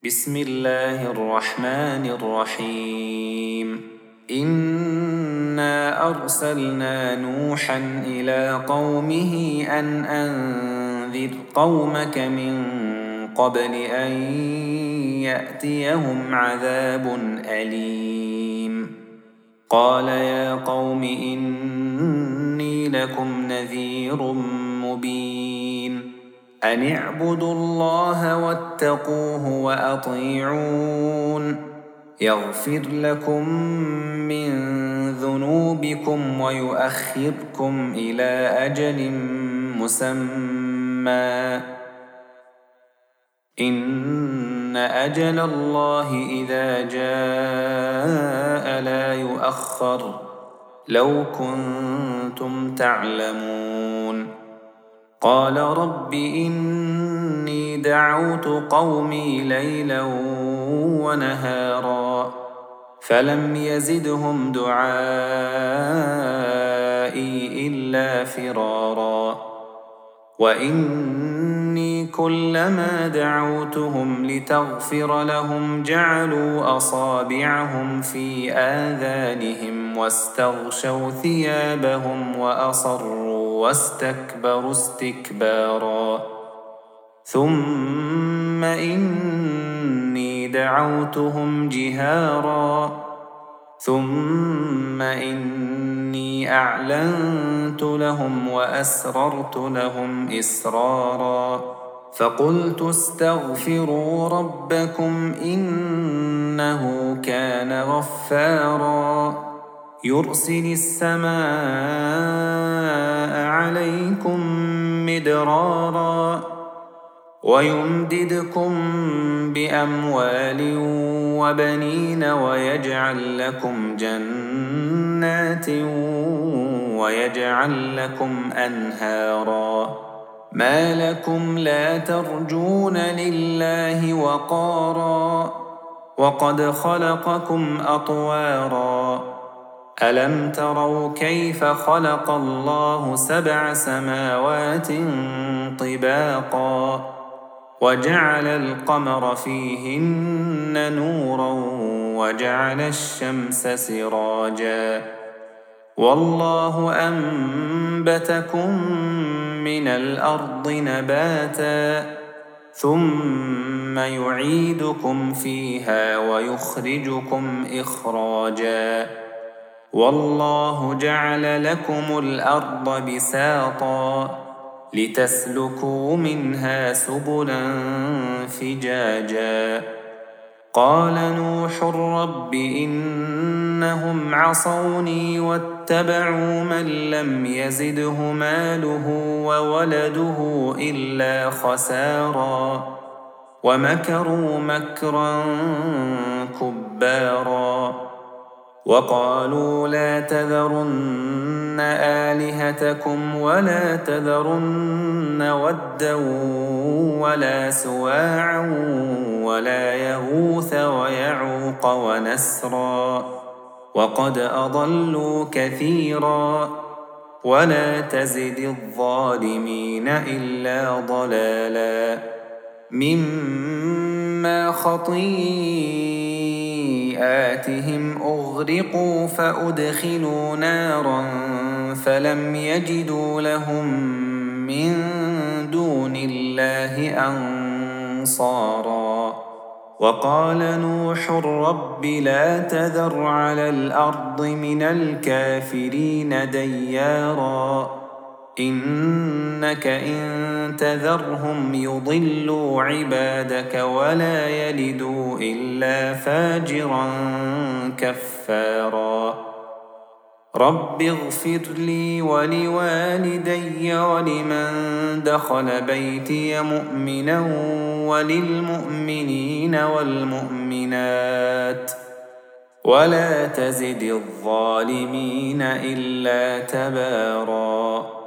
بسم الله الرحمن الرحيم إنا أرسلنا نوحا إلى قومه أن أنذر قومك من قبل أن يأتيهم عذاب أليم قال يا قوم إني لكم نذير مبين أن اعبدوا الله واتقوه وأطيعون يغفر لكم من ذنوبكم ويؤخركم إلى أجل مسمى إن أجل الله إذا جاء لا يؤخر لو كنتم تعلمون قال رب إني دعوت قومي ليلا ونهارا فلم يزدهم دعائي إلا فرارا وإني كلما دعوتهم لتغفر لهم جعلوا أصابعهم في آذانهم واستغشوا ثيابهم وأصروا واستكبروا استكبارا ثم إني دعوتهم جهارا ثم إني أعلنت لهم وأسررت لهم إسرارا فقلت استغفروا ربكم إنه كان غفارا يرسل السماء عليكم مدرارا ويمددكم بأموال وبنين ويجعل لكم جنات ويجعل لكم أنهارا ما لكم لا ترجون لله وقارا وقد خلقكم أطوارا ألم تروا كيف خلق الله 7 سماوات طباقا وجعل القمر فيهن نورا وجعل الشمس سراجا والله أنبتكم من الأرض نباتا ثم يعيدكم فيها ويخرجكم إخراجا والله جعل لكم الأرض بساطا لتسلكوا منها سبلا فجاجا قال نوح رب إنهم عصوني واتبعوا من لم يزده ماله وولده إلا خسارا ومكروا مكرا كبارا وقالوا لا تذرن آلهتكم ولا تذرن ودا ولا سواعا ولا يغوث ويعوق ونسرا وقد أضلوا كثيرا ولا تزد الظالمين إلا ضلالا مما خطيئاتهم أغرقوا فأدخلوا نارا فلم يجدوا لهم من دون الله أنصارا وقال نوح رب لا تذر على الأرض من الكافرين ديارا إنك إن تذرهم يضلوا عبادك ولا يلدوا إلا فاجرا كفارا رب اغفر لي ولوالدي ولمن دخل بيتي مؤمنا وللمؤمنين والمؤمنات ولا تزد الظالمين إلا تبارا